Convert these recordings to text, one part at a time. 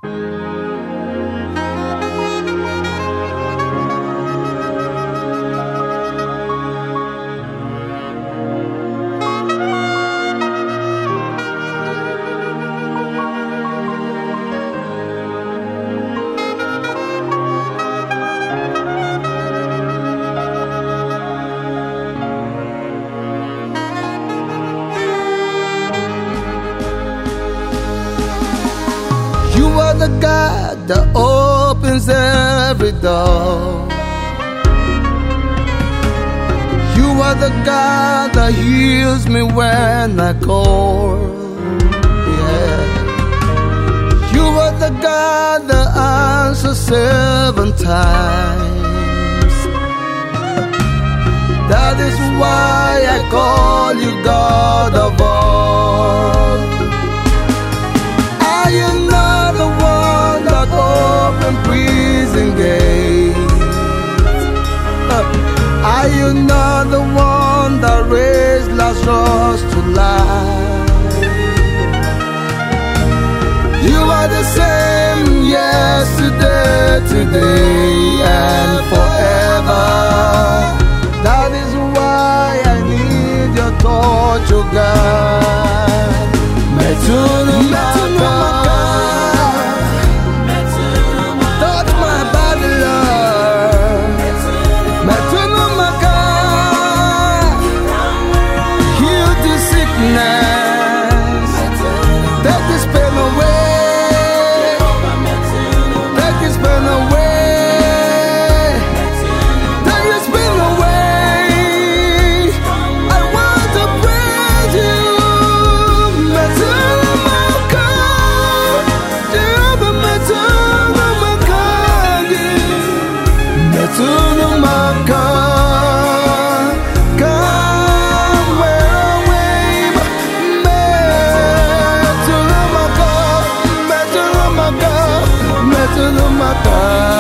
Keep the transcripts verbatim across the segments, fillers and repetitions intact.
You are the God that opens every door. You are the God that heals me when I call. Yeah. You are the God that answers seven times. That is why I call you God of all. Are you not the one that opened prison gates? Are you not the one that raised Lazarus to life? You are the same yesterday, today, and forever. That is why I need your touch, oh God. Metunu Maka, touch my body, Lord. Metunu Maka, heal the sickness, take this pain away, take this pain away, take this pain away. I want to praise you. Metunu Maka, Jehovah Metunu Maka, Metunu Maka. Come where wave, Metunu Maka, Metunu Maka, Metunu Maka,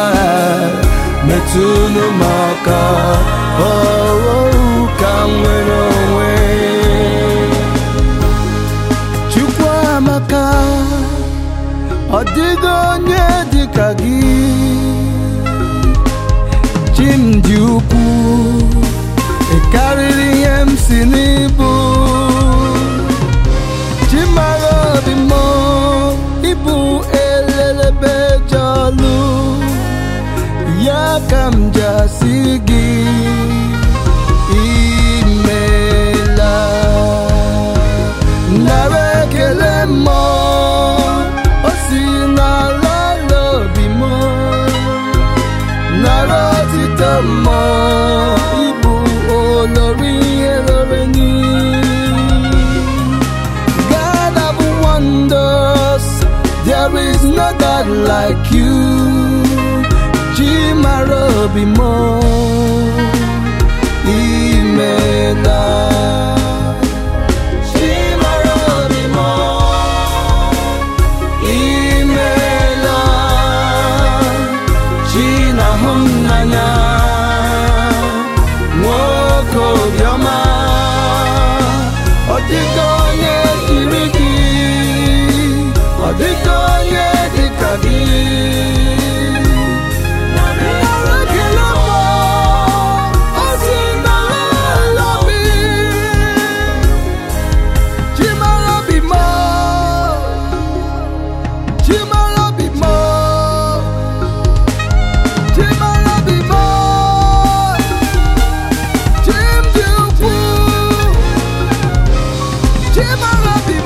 Metunu Maka. Oh, oh, come where wave. Chukwuamaka, ọ dịghị onye dịka gị. Chi m dị ukwuu, ị karịrị ihe m si n'ibu. Chi mara obi m, ịbụ elelebe jọlụ. Ya ka m ji asị gị, imeela. Nara ekele m, o si n'ala obi m. Nara otito m, ịbụ olori elore ni. God of wonders, there is no God like you. Chimara obi m, imeela. Chimara obi m, imeela. Chinahụ m n'anya, nwoke obiọma. Ọ dịghị onye yiri gị, ọ dịghị onye dịka gị. Chimara be